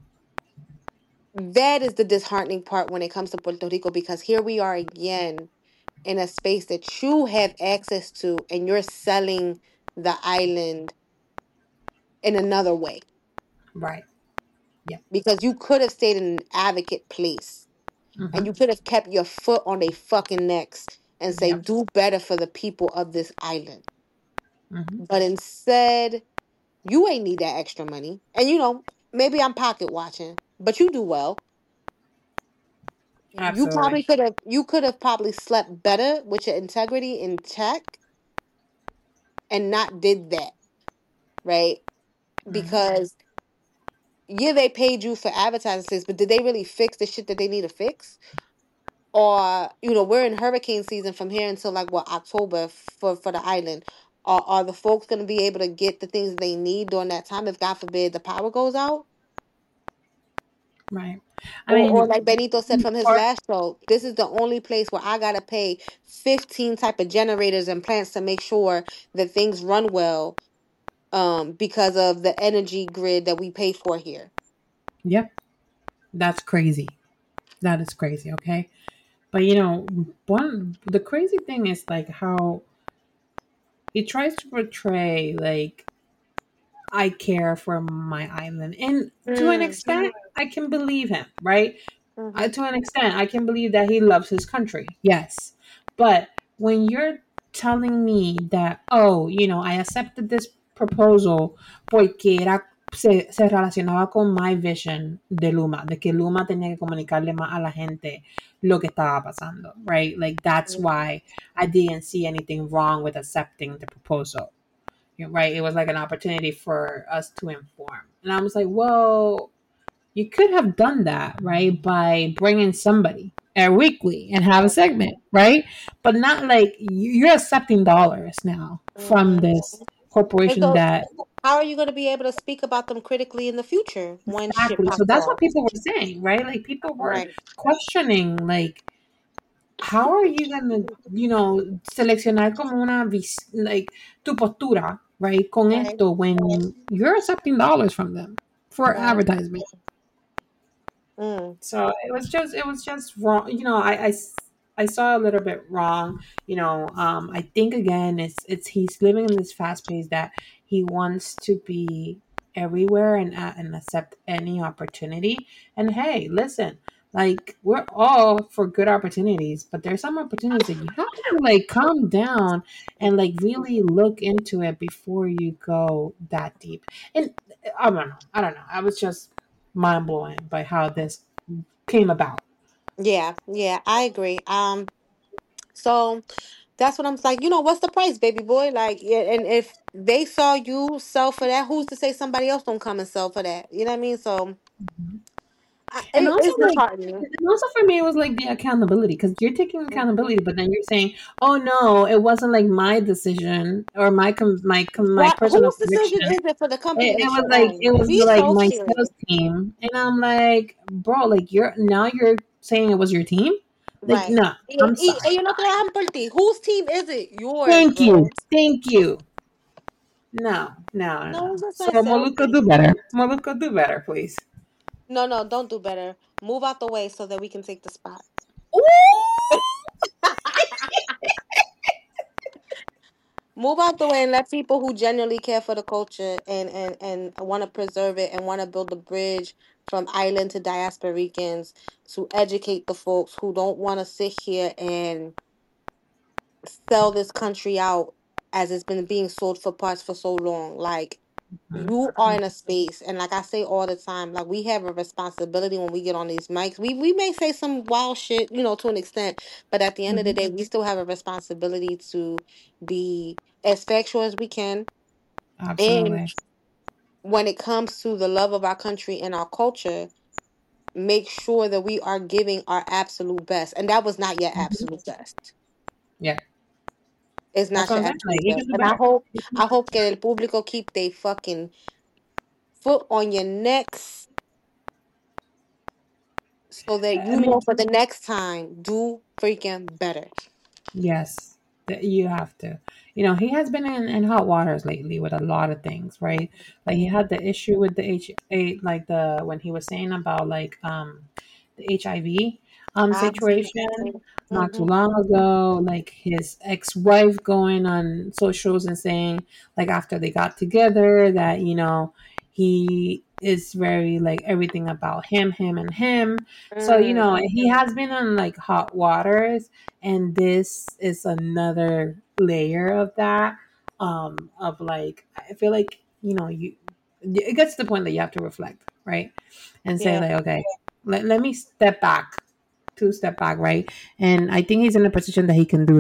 That is the disheartening part when it comes to Puerto Rico because here we are again in a space that you have access to and you're selling the island in another way Right. Yep. because you could have stayed in an advocate place and Mhm. you could have kept your foot on their fucking necks and say Yep. do better for the people of this island, Mhm. but instead you ain't need that extra money. And maybe I'm pocket watching, but you do well. Absolutely. You could have probably slept better with your integrity in check and not did that, right? Because yeah, they paid you for advertising space, but did they really fix the shit that they need to fix? Or we're in hurricane season from here until like what, October for the island. Are the folks going to be able to get the things they need during that time if God forbid the power goes out? Right. Or like Benito said from his last show, this is the only place where I gotta pay 15 type of generators and plants to make sure that things run well, because of the energy grid that we pay for here. Yep. That's crazy. That is crazy, okay? But the crazy thing is like how he tries to portray like I care for my island. And to an extent, I can believe him, right? To an extent, I can believe that he loves his country. Yes. But when you're telling me that, I accepted this proposal porque se relacionaba con my vision de Luma, de que Luma tenía que comunicarle más a la gente lo que estaba pasando, right? Like, that's why I didn't see anything wrong with accepting the proposal. Right? It was like an opportunity for us to inform. And I was like, well, you could have done that, right? By bringing somebody weekly and have a segment, right? But not like you're accepting dollars now from this corporation so, that. How are you going to be able to speak about them critically in the future when shit pops So that's off? what people were saying, right? Like people were questioning, like, how are you gonna, seleccionar como una like tu postura, right? Con esto when you're accepting dollars from them for advertisement. So it was just wrong. I saw a little bit wrong. I think again, it's he's living in this fast pace that he wants to be everywhere and accept any opportunity. And hey, listen, like we're all for good opportunities, but there's some opportunities that you have to like calm down and like really look into it before you go that deep. And I don't know. I was just mind blowing by how this came about. Yeah, I agree. So that's what I'm like. What's the price, baby boy? Like, yeah, and if they saw you sell for that, who's to say somebody else don't come and sell for that? You know what I mean? So. And also, it's disheartening. And also for me, it was like the accountability, because you're taking accountability, but then you're saying, "Oh no, it wasn't like my decision or my personal Whose decision conviction. is it for the company It that was you like own? Be so my serious. sales team." And I'm like, "Bro, like you're saying it was your team? Like, Right. no, I'm sorry. Y yo no trabajan por ti. Whose team is it? Yours, Thank you, bro. thank you. No. No, it's just So my sales Molucca, do team. better. Molucca, do better, please." No, don't do better. Move out the way so that we can take the spot. Move out the way and let people who genuinely care for the culture and want to preserve it and want to build a bridge from island to diasporicans to educate the folks who don't want to sit here and sell this country out as it's been being sold for parts for so long. Like, you are in a space, and like I say all the time, like we have a responsibility when we get on these mics. We may say some wild shit, to an extent, but at the end of the day, we still have a responsibility to be as factual as we can. Absolutely. And when it comes to the love of our country and our culture, make sure that we are giving our absolute best. And that was not your absolute best. Yeah. It's not That's what your I'm saying. Like, absolute you best. can do And better. I hope que el público keep their fucking foot on your necks so that I mean, for the next time, do freaking better. yes, you have to. He has been in hot waters lately with a lot of things, right? Like he had the issue with the like the when he was saying about like the HIV situation not too long ago, like his ex-wife going on socials and saying like after they got together that he is very like everything about him and him. So he has been on like hot waters, and this is another layer of that, of like I feel like you it gets to the point that you have to reflect, right? And say like, okay, let me step back, two step back, right? And I think he's in a position that he can do that,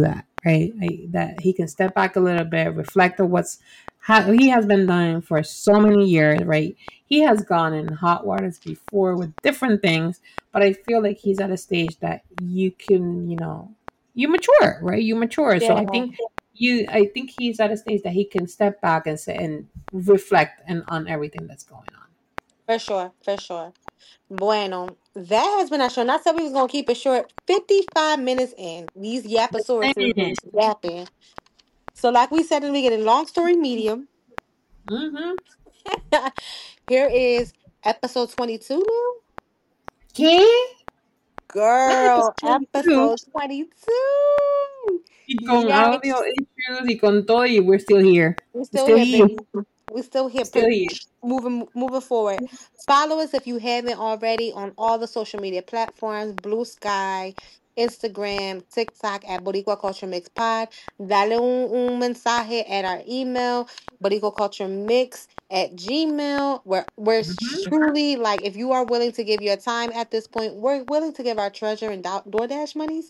right? That he can step back a little bit, reflect on how he has been doing for so many years, right? He has gone in hot waters before with different things, but I feel like he's at a stage that you can, you mature, right? You mature. So Yeah, I think he's at a stage that he can step back and say and reflect and on everything that's going on. for sure, for sure. Bueno, that has been our show. And I said we was gonna keep it short. 55 minutes in. These yapasauruses been yapping. So, like we said in the beginning, long story medium. Mm-hmm. Here is episode 22 now. ¿Qué? Girl, Episode 22. episode 22. Y con audio Yikes. issues y con todo, y we're still here. We're We're still still here, here. baby. We're still here. Still here. Moving forward. Follow us if you haven't already on all the social media platforms: Blue Sky, Instagram, TikTok at Boricua Culture Mix Pod. Dale un mensaje at our email, Boricua Culture Mix at Gmail. We're truly like, if you are willing to give your time at this point, we're willing to give our treasure and DoorDash monies.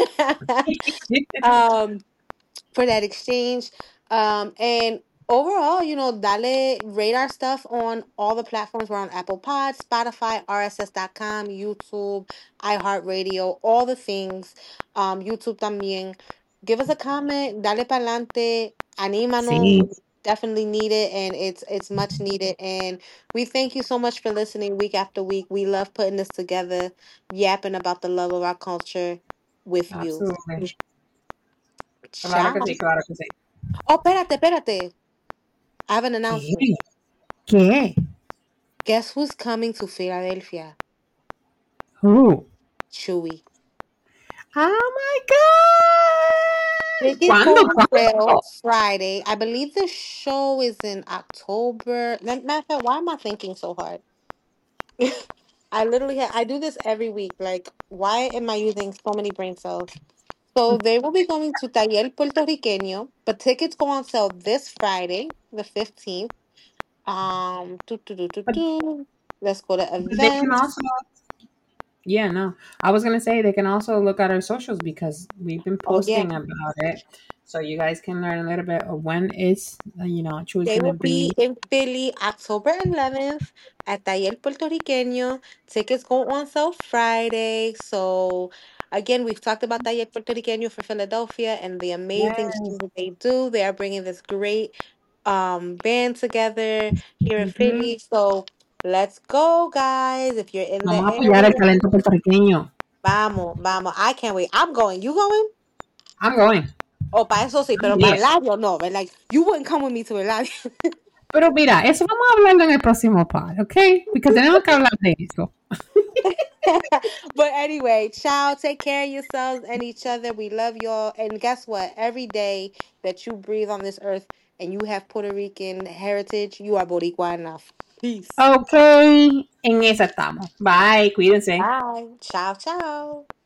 um for that exchange. And overall, dale, rate our stuff on all the platforms. We're on Apple Pod, Spotify, RSS.com, YouTube, iHeartRadio, all the things. YouTube también. Give us a comment, dale pa'lante, anímanos. Sí, We definitely need it, and it's much needed. And we thank you so much for listening week after week. We love putting this together, yapping about the love of our culture with you. absolutely. Claro que Ciao. sí, claro que sí. Oh, espérate. I have an ¿Qué? announcement. ¿Qué? Guess who's coming to Philadelphia? Who? Chewy. Oh my God! Tickets go ¿Cuándo? on sale ¿Cuándo? Friday. I believe the show is in October. Matter of fact, why am I thinking so hard? I do this every week. Like, why am I using so many brain cells? So they will be going to Taller Puertorriqueño, but tickets go on sale this Friday, the 15th. Do, do, do, do, But do. Let's go to they can events. also, yeah, no. I was gonna say they can also look at our socials because we've been Oh, yeah. posting about it, so you guys can learn a little bit of when it's, Chew's They gonna will be. be in Philly October 11th at Taller Puertorriqueño. Tickets go on sale Friday. So, again, we've talked about Taller Puertorriqueño for Philadelphia and the amazing Yes. things that they do. They are bringing this great band together here in Mhm. Philly. So, let's go, guys. If you're in the Vamos a apoyar el area, talento puertorriqueño. vamos. I can't wait. I'm going. You going? I'm going. Oh, para eso sí, pero para Yeah. el audio no. But like, you wouldn't come with me to el audio. Pero mira, eso vamos a hablarlo en el próximo pod, ¿ok? Porque tenemos que hablar de eso. But anyway, ciao. Take care of yourselves and each other. We love y'all. And guess what? Every day that you breathe on this earth and you have Puerto Rican heritage, you are Boricua enough. Peace. Ok, en esa estamos. Bye, cuídense. Bye. Ciao.